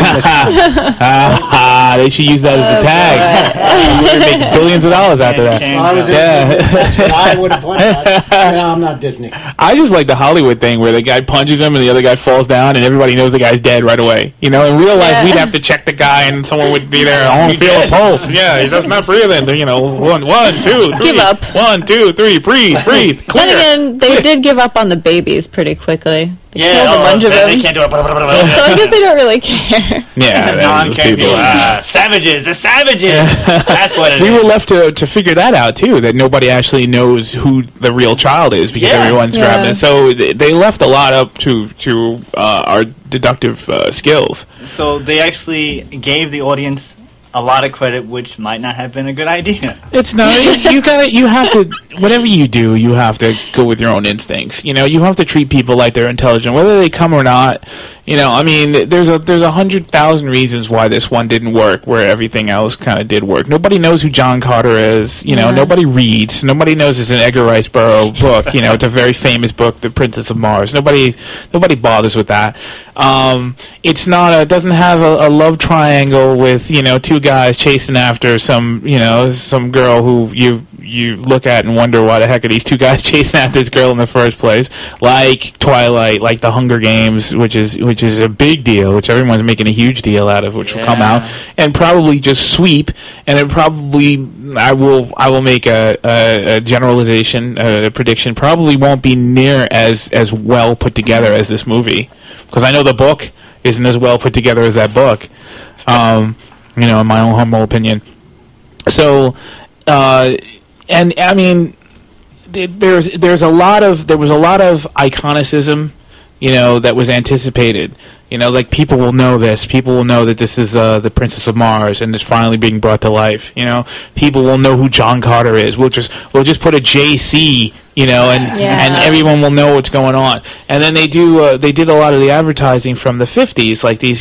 They should use that as a tag. We're going to make billions of dollars after that. That's what I would have pointed out. No, I'm not Disney. I just like the Hollywood thing where the guy punches him and the other guy falls down and everybody knows the guy's dead right away. In real life, we'd have to check the guy and someone would be there. I don't feel a pulse. Yeah, he does not breathing. 1, 2, 3. Give up. 1, 2, 3. Breathe. Clear. Then again, they did give up on the babies pretty quickly. They Yeah, killed a bunch of them. they can't do it. So I guess they don't really care. Yeah, Non-caring people. Savages. They're savages. That's what it is. We were left to figure that out too. That nobody actually knows who the real child is because everyone's grabbing it. So they left a lot up to our deductive skills. So they actually gave the audience a lot of credit, which might not have been a good idea. It's not. You have to. Whatever you do, you have to go with your own instincts. You have to treat people like they're intelligent, whether they come or not. There's 100,000 reasons why this one didn't work, where everything else kind of did work. Nobody knows who John Carter is. Nobody reads. Nobody knows it's an Edgar Rice Burroughs book. It's a very famous book, The Princess of Mars. Nobody bothers with that. It's not. It doesn't have a love triangle with two guys chasing after some girl who you look at and wonder why the heck are these two guys chasing after this girl in the first place, like Twilight, like The Hunger Games, which is a big deal, which everyone's making a huge deal out of, which will come out and probably just sweep, and it probably I will make a generalization, a prediction, probably won't be near as well put together as this movie, because I know the book isn't as well put together as that book, in my own humble opinion. So, and I mean, there was a lot of iconicism, that was anticipated. Like people will know this. People will know that this is the Princess of Mars and it's finally being brought to life. People will know who John Carter is. We'll just put a JC, and everyone will know what's going on. And then they did a lot of the advertising from the 50s, like these,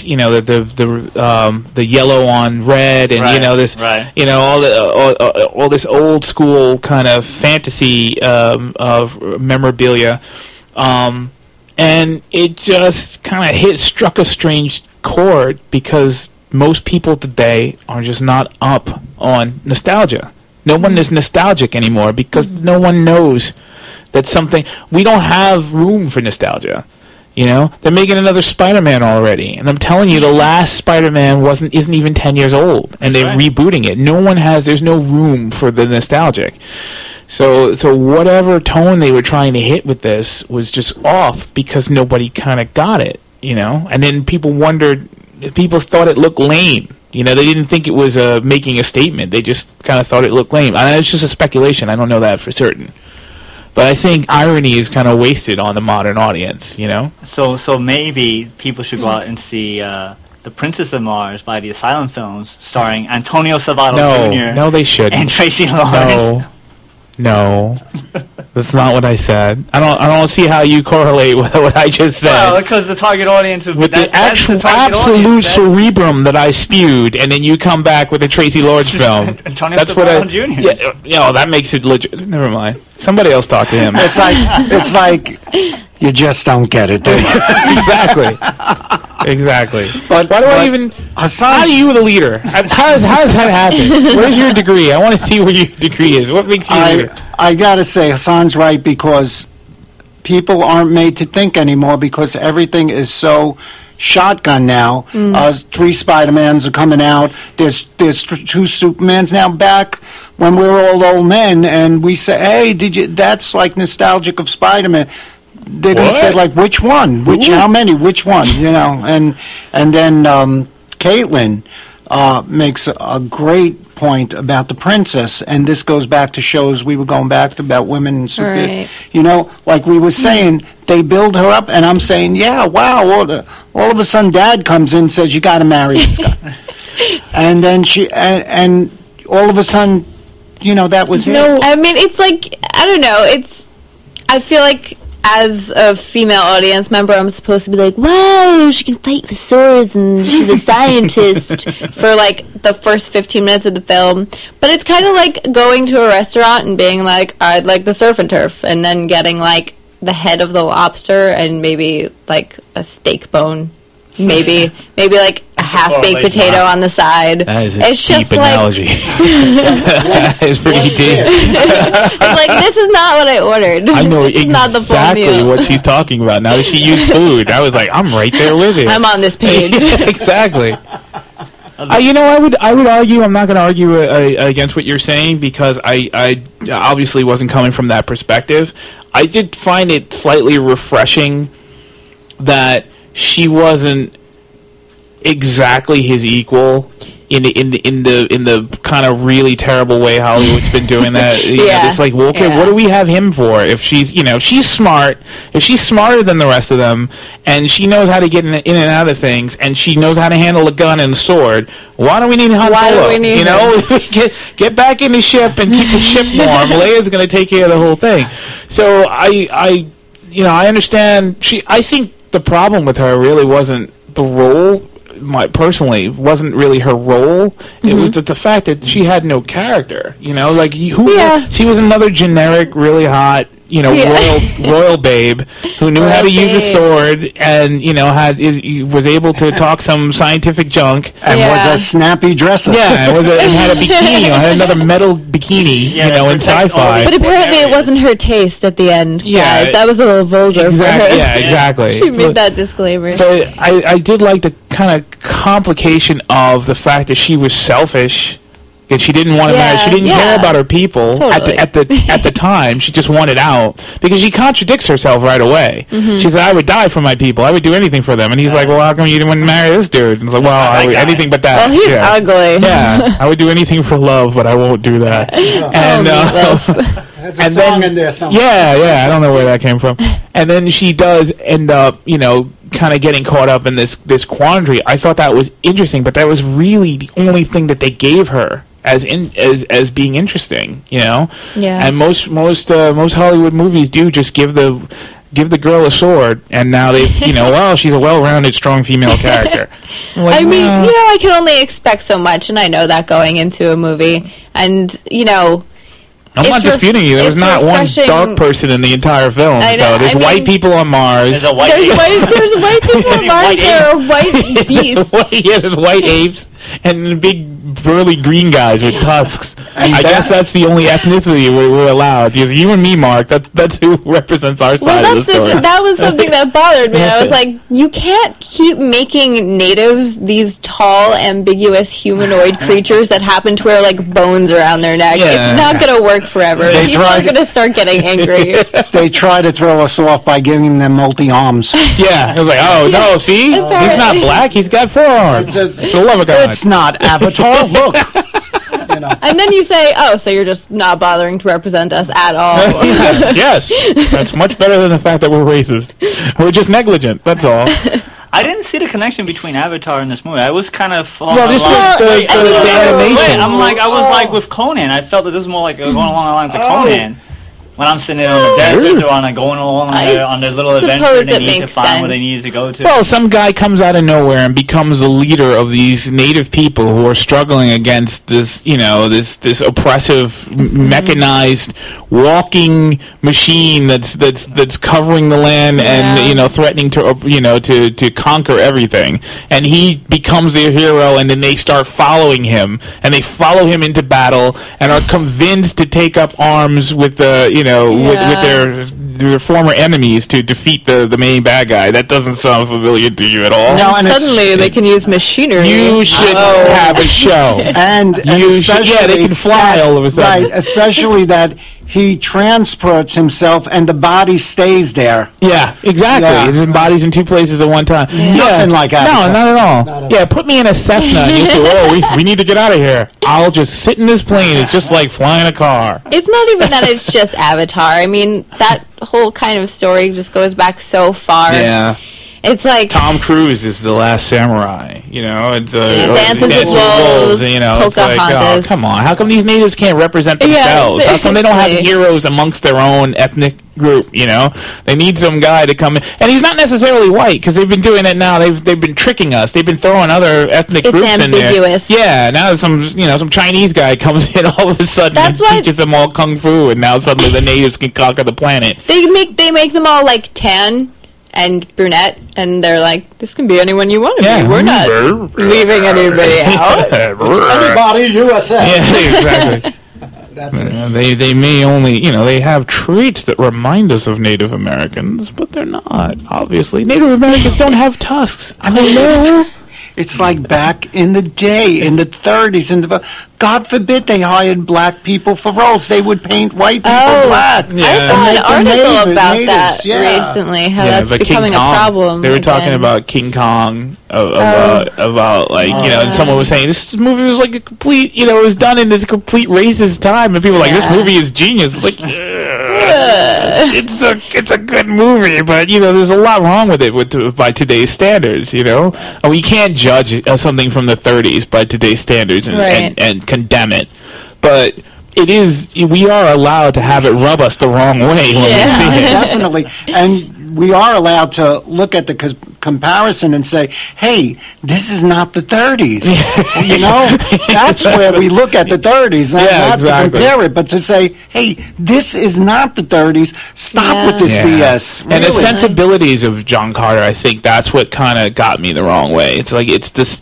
the yellow on red, and all this old school kind of fantasy of memorabilia. And it just kind of struck a strange chord because most people today are just not up on nostalgia. No one is nostalgic anymore because no one knows that something. We don't have room for nostalgia. They're making another Spider-Man already, and I'm telling you, the last Spider-Man isn't even 10 years old, and they're rebooting it. There's no room for the nostalgic. So whatever tone they were trying to hit with this was just off because nobody kind of got it, And then people thought it looked lame. They didn't think it was making a statement. They just kind of thought it looked lame. And it's just a speculation. I don't know that for certain. But I think irony is kind of wasted on the modern audience, So maybe people should go out and see The Princess of Mars by the Asylum Films, starring Antonio Salvato Jr. No, they shouldn't. And Tracy Lawrence. No, that's not what I said. I don't see how you correlate with what I just said. Well, because the target audience would be the absolute cerebrum that I spewed, and then you come back with a Tracy Lords film. That's what Jr. Yeah, that makes it legit. Never mind. Somebody else talk to him. It's like you just don't get it, do you? Exactly. exactly. But why do I even? How are you the leader? How does that happen? Where's your degree? I want to see where your degree is. What makes you a leader? I gotta say, Hassan's right, because people aren't made to think anymore because everything is so shotgun now. 3 Spider-Mans are coming out. There's 2 Supermans now. Back when we were all old men and we say, hey, that's like nostalgic of Spider-Man. They're going to say, like, which one? How many? Which one? You know, and then Caitlin makes a great point about the princess, and this goes back to shows we were going back to about women and super. Right. You know, like we were saying, they build her up, and I'm saying, yeah, wow. All of a sudden, Dad comes in and says, you got to marry this guy, and then she and all of a sudden, you know, that was it. I mean, it's like, I don't know. I feel like as a female audience member, I'm supposed to be like, wow, she can fight with swords and she's a scientist for like the first 15 minutes of the film. But it's kind of like going to a restaurant and being like, I'd like the surf and turf, and then getting like the head of the lobster and maybe like a steak bone. Maybe like a half-baked potato on the side. That is a it's deep just analogy. That is pretty deep. It's like, this is not what I ordered. I know This is not the full exactly meal. what she's talking about. Now that she used food, I was like, I'm right there with you. I'm on this page. Exactly. You know, I would argue. I'm not going to argue against what you're saying because I obviously wasn't coming from that perspective. I did find it slightly refreshing that she wasn't exactly his equal in the kind of really terrible way Hollywood's been doing that. You know, it's like, well, okay, what do we have him for? If she's, you know, she's smart, if she's smarter than the rest of them, and she knows how to get in and out of things, and she knows how to handle a gun and a sword, why do we need Han Solo? Why do we need you know, get back in the ship and keep the ship warm. Leia's going to take care of the whole thing. So I understand. I think the problem with her really wasn't the role. Personally, wasn't really her role. It was the fact that she had no character. You know, like she was another generic, really hot, you know, royal babe who knew how to use a sword and, you know, was able to talk some scientific junk and was a snappy dresser. Yeah, and had a bikini, had another metal bikini, you know, in sci-fi. But apparently it wasn't her taste at the end. Yeah, guys. That was a little vulgar for her. Yeah, exactly. She made that disclaimer. But I did like the kind of complication of the fact that she was selfish. And she didn't want to marry. She didn't care about her people at the time. She just wanted out because she contradicts herself right away. She said, "I would die for my people. I would do anything for them." And he's like, "Well, how come you didn't want to marry this dude?" And it's like, "Well, anything but that." Well, he's ugly. Yeah, I would do anything for love, but I won't do that. And there's a song in there somewhere. Yeah, I don't know where that came from. And then she does end up, you know, kind of getting caught up in this quandary. I thought that was interesting, but that was really the only thing that they gave her as being interesting, you know. Yeah. And most Hollywood movies do just give the girl a sword, and now they, you know, well, she's a well-rounded, strong female character. Like, I mean, you know, I can only expect so much, and I know that going into a movie, and you know. I'm not disputing you. There was not one dark person in the entire film. So there's white people on Mars. There's white people on Mars. There are white beasts. There's white apes and big burly green guys with tusks. I guess that's the only ethnicity we're allowed. Because you and me, Mark, that's who represents our side of the story. That was something that bothered me. I was like, you can't keep making natives these tall, ambiguous humanoid creatures that happen to wear like bones around their neck. Yeah. It's not going to work forever. People are going to start getting angry. They try to throw us off by giving them multi-arms. Yeah. I was like, oh, no, see? He's not black. He's got 4 arms. For the love of God. It's not Avatar. Look. You know. And then you say, oh, so you're just not bothering to represent us at all. Yes. That's much better than the fact that we're racist. We're just negligent. That's all. I didn't see the connection between Avatar and this movie. I was kind of the animation. I was like with Conan. I felt that this was more like going along the lines of Conan. when I'm sitting on the desert or going along on their little adventure, and they need to find where they need to go to. Well, some guy comes out of nowhere and becomes the leader of these native people who are struggling against this, this oppressive, mechanized, walking machine that's covering the land and threatening to conquer everything. And he becomes their hero, and then they start following him, and they follow him into battle, and are convinced to take up arms with with their former enemies to defeat the main bad guy. That doesn't sound familiar to you at all. No, and suddenly they can use machinery. You should have a show. and they can fly all of a sudden. Right, especially that he transports himself and the body stays there. Yeah, exactly. Yeah. His body's in two places at one time. Yeah. Nothing like that. No, not at all. Yeah, put me in a Cessna and you say, we need to get out of here. I'll just sit in this plane. It's just like flying a car. It's not even that it's just Avatar. I mean, that whole kind of story just goes back so far. Yeah. It's like Tom Cruise is the last samurai, It's Dances with Wolves, It's like, oh, come on. How come these natives can't represent themselves? How come they don't have heroes amongst their own ethnic group? They need some guy to come in, and he's not necessarily white because they've been doing it now. They've been tricking us. They've been throwing other ethnic groups in there. Yeah, now some Chinese guy comes in all of a sudden and teaches them all kung fu, and now suddenly the natives can conquer the planet. They make them all like tan and brunette, and they're like, this can be anyone you want to be. We're not leaving anybody out. Anybody USA. Yeah, exactly. That's it. They may only, they have traits that remind us of Native Americans, but they're not, obviously. Native Americans don't have tusks. It's like back in the day, in the 30s, God forbid they hired black people for roles. They would paint white people black. Yeah. I saw an article about that recently, how that's becoming a problem. They were talking about King Kong, about and someone was saying, this movie was like a complete, it was done in this complete racist time, and people were like, this movie is genius. It's like, it's a good movie, but there's a lot wrong with it by today's standards. And we can't judge something from the 30s by today's standards and condemn it, but we are allowed to have it rub us the wrong way when we see it. Definitely, and we are allowed to look at the comparison and say, hey, this is not the 30s. That's where we look at the 30s, not to compare it, but to say, hey, this is not the 30s. Stop with this BS. Really. And the sensibilities of John Carter, I think that's what kind of got me the wrong way. It's like,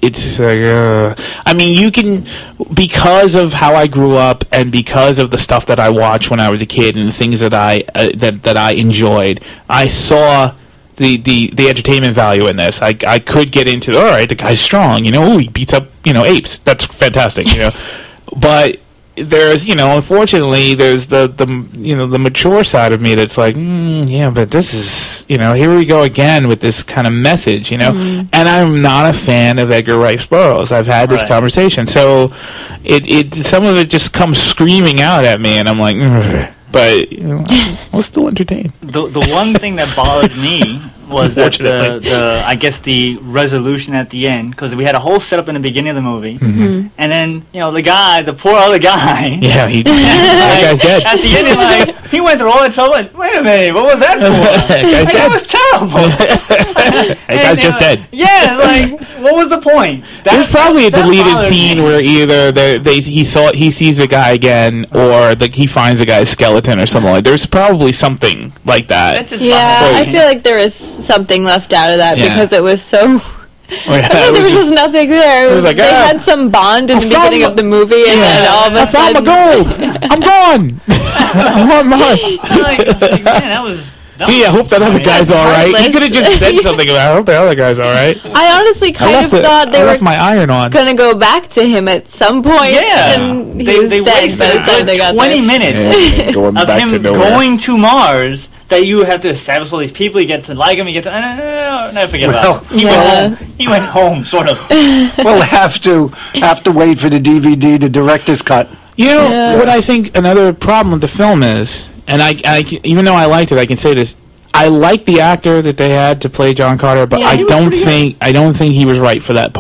I mean, you can, because of how I grew up and because of the stuff that I watched when I was a kid and the things that I enjoyed, I saw the entertainment value in this. I could get into, all right, the guy's strong, he beats up, apes. That's fantastic, But there's, unfortunately, there's the mature side of me that's like, but this is, here we go again with this kind of message, and I'm not a fan of Edgar Rice Burroughs. I've had this conversation, so some of it just comes screaming out at me, and I'm like, but I was still entertained. The one thing that bothered me was that I guess the resolution at the end, because we had a whole setup in the beginning of the movie, and then the poor other guy, that guy's dead. At the end, he went through all that trouble. And, wait a minute, what was that for? That was terrible. That guy's just dead. Yeah, what was the point? There's probably a deleted scene where either he sees a guy again, or he finds a guy's skeleton or something like. There's probably something like that. I feel like there is something left out of that because it was so. There was just nothing there. It was like, they had some bond in the beginning of the movie, and then all of a sudden, I found my gold. I'm gone. I'm on Mars. Man, that was. Gee, I hope that other guy's all right. He could have just said something about, I hope that other guy's all right. I honestly kind of thought they were my iron on. Going to go back to him at some point. Yeah. And they wasted a good 20 minutes of him going to Mars. That you have to establish all these people, you get to like him, you get to never forget about him. He went home, sort of. We'll have to wait for the DVD, the director's cut. What I think another problem with the film is, and I even though I liked it, I can say this: I like the actor that they had to play John Carter, but I don't think he was right for that part.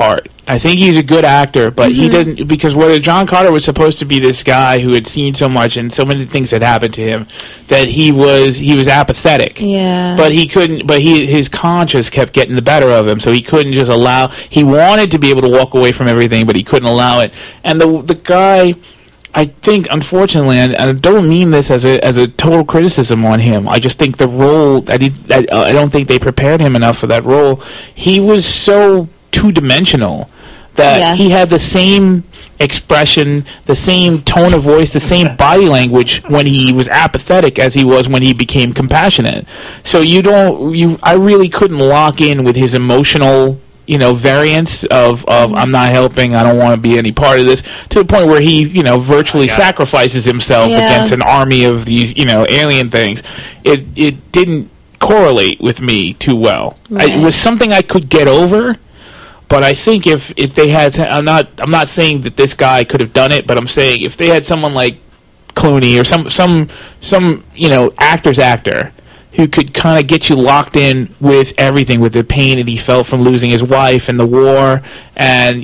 I think he's a good actor, but he doesn't, because what John Carter was supposed to be this guy who had seen so much and so many things had happened to him that he was apathetic. Yeah. But he couldn't. But his conscience kept getting the better of him, so he couldn't just allow. He wanted to be able to walk away from everything, but he couldn't allow it. And the guy, I think, unfortunately, and I don't mean this as a total criticism on him. I just think the role I don't think they prepared him enough for that role. He was so two-dimensional that he had the same expression, the same tone of voice, the same body language when he was apathetic as he was when he became compassionate. So I really couldn't lock in with his emotional, variance of I'm not helping, I don't want to be any part of this, to the point where he, virtually sacrifices himself against an army of these, alien things. It didn't correlate with me too well. It was something I could get over. But I think if they had, I'm not saying that this guy could have done it, but I'm saying if they had someone like Clooney or some actor's actor who could kind of get you locked in with everything, with the pain that he felt from losing his wife and the war, and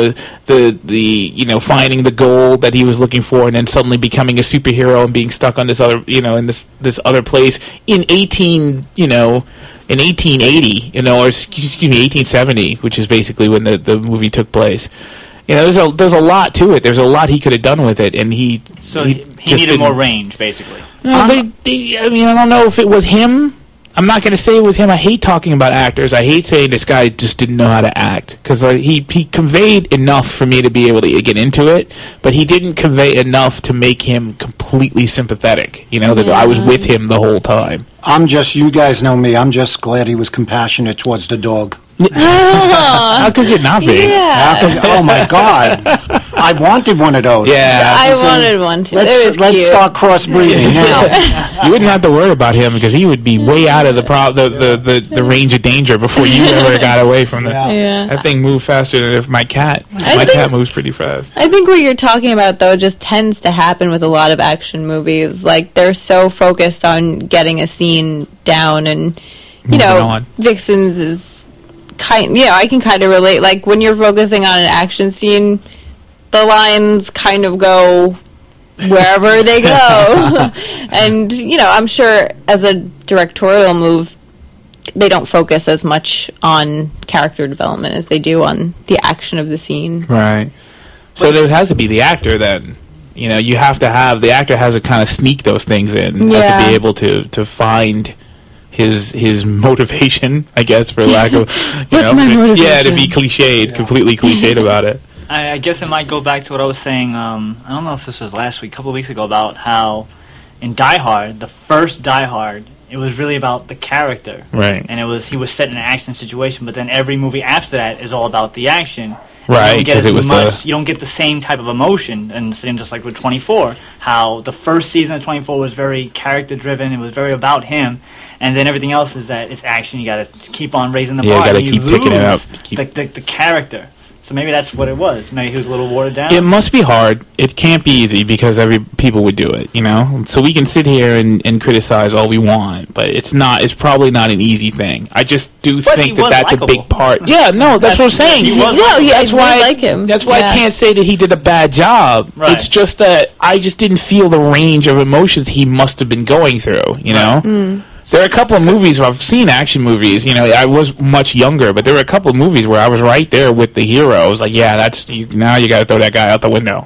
the finding the gold that he was looking for, and then suddenly becoming a superhero and being stuck on this other in this other place in 1880, or excuse me, 1870, which is basically when the movie took place. There's a lot to it. There's a lot he could have done with it, and he needed more range, basically. I don't know if it was him. I'm not going to say it was him. I hate talking about actors. I hate saying this guy just didn't know how to act, because he conveyed enough for me to be able to get into it, but he didn't convey enough to make him completely sympathetic. That I was with him the whole time. You guys know me, I'm just glad he was compassionate towards the dog. How could you not be? Yeah. Oh my God! I wanted one of those. Yeah, I wanted one too. Let's start crossbreeding now. You wouldn't have to worry about him because he would be way out of the range of danger before you ever got away from it. Yeah. That thing moved faster than if my cat. My cat moves pretty fast. I think what you're talking about though just tends to happen with a lot of action movies. Like they're so focused on getting a scene down, and Vixen's is. I can kind of relate. Like when you're focusing on an action scene, the lines kind of go wherever they go. And I'm sure as a directorial move, they don't focus as much on character development as they do on the action of the scene. Right. So there has to be the actor then. You have to have the actor has to kind of sneak those things in, has to be able to find his motivation, I guess, for lack of What's my motivation? Yeah, to be cliched, completely cliched about it. I guess it might go back to what I was saying. I don't know if this was last week, a couple of weeks ago, about how in Die Hard, the first Die Hard, it was really about the character, right? And he was set in an action situation, but then every movie after that is all about the action. Right, because you don't get the same type of emotion, and same just like with 24, how the first season of 24 was very character driven, it was very about him, and then everything else is that it's action. You got to keep on raising the bar. You got to keep taking it up. The character. So maybe that's what it was. Maybe he was a little watered down. It must be hard. It can't be easy because people would do it, So we can sit here and criticize all we want, but it's probably not an easy thing. I just think that's likable. A big part. Yeah, no, that's what I'm saying. That's why I like him. That's why I can't say that he did a bad job. Right. It's just that I just didn't feel the range of emotions he must have been going through, Right. Mm. There are a couple of movies where I've seen action movies. I was much younger, but there were a couple of movies where I was right there with the hero. I was like, yeah, now you got to throw that guy out the window,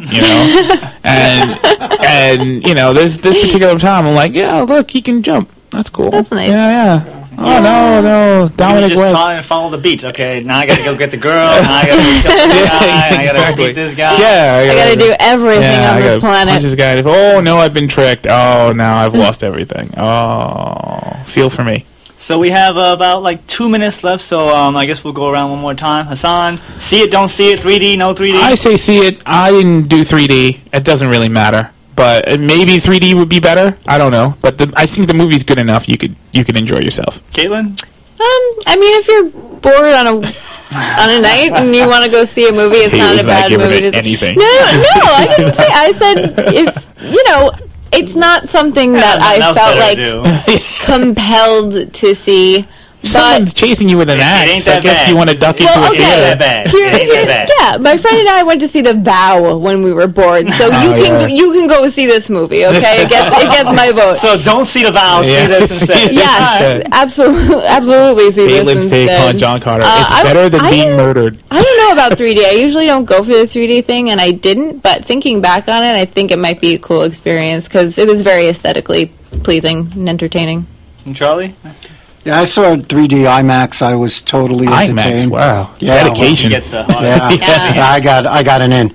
and this particular time, I'm like, yeah, look, he can jump. That's cool. That's nice. Yeah. Oh no, Dominic West. Just follow the beats. Okay, now I got to go get the girl. Now I got to kill this guy. I got to beat this guy. Yeah, I got to do everything on this planet. This guy. Oh no, I've been tricked. Oh, now I've lost everything. Oh, feel for me. So we have about 2 minutes left. So I guess we'll go around one more time. Hassan, see it, don't see it, 3D, no 3D. I say see it. I didn't do 3D. It doesn't really matter. But maybe 3D would be better. I don't know. But I think the movie's good enough. You can enjoy yourself. Caitlin? If you're bored on a night and you want to go see a movie, it's not a bad movie. Anything. No, I didn't say. I said if it's not something that I felt like compelled to see. someone's chasing you with an axe, ain't I that guess bad. you want to duck into Well, a okay. It ain't that cave. bad. Here- It ain't here- that bad. yeah, my friend and I went to see The Vow when we were bored, so you can go see this movie. Okay, it gets my vote. So don't see The Vow, Yeah. see this instead. Yes, absolutely see this Bailiff's take instead. on John Carter. Uh, It's better than I being didn't- murdered. I don't know about 3D. I usually don't go for the 3D thing, and I didn't. But thinking back on it, I think it might be a cool experience because it was very aesthetically pleasing and entertaining. And Charlie? Yeah, I saw 3D IMAX. I was totally IMAX, entertained. wow. Yeah, Dedication. He gets the Yeah, Yeah. I got an in.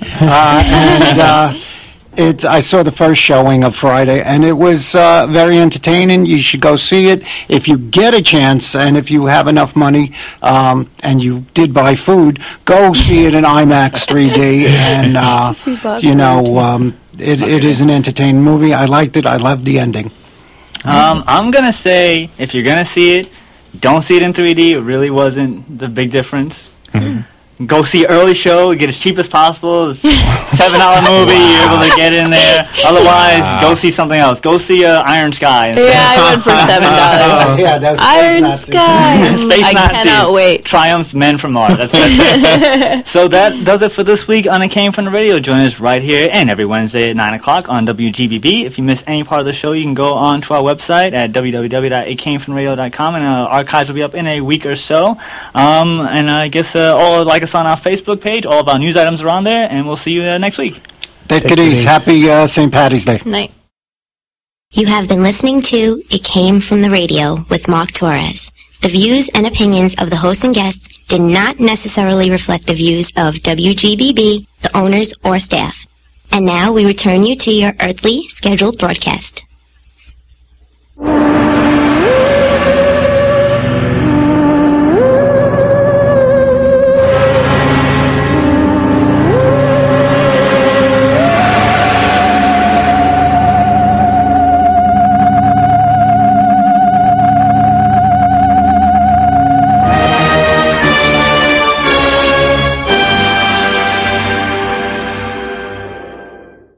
I saw the first showing of Friday, and it was very entertaining. You should go see it if you get a chance, and if you have enough money, and you did buy food, go see it in IMAX 3D. And it is an entertaining movie. I liked it. I loved the ending. I'm going to say, if you're going to see it, don't see it in 3D. It really wasn't the big difference. Go see early show, get as cheap as possible. It's $7 movie, you're able to get in there. Otherwise, go see something else. Go see Iron Sky. Instead. Yeah, I went for $7. Yeah, that was Iron Nazis. Sky. Space I Nazis. cannot wait. Triumphs Men from Mars. That's it. So that does it for this week on It Came From the Radio. Join us right here and every Wednesday at 9 o'clock on WGBB. If you miss any part of the show, you can go on to our website at www.itcamefromradio.com, and archives will be up in a week or so. And I guess like us on our Facebook page. All of our news items are on there, and we'll see you next week. Take it easy. Happy St. Patty's Day. Night. You have been listening to It Came From the Radio with Mark Torres. The views and opinions of the host and guests did not necessarily reflect the views of WGBB, the owners, or staff. And now we return you to your earthly scheduled broadcast.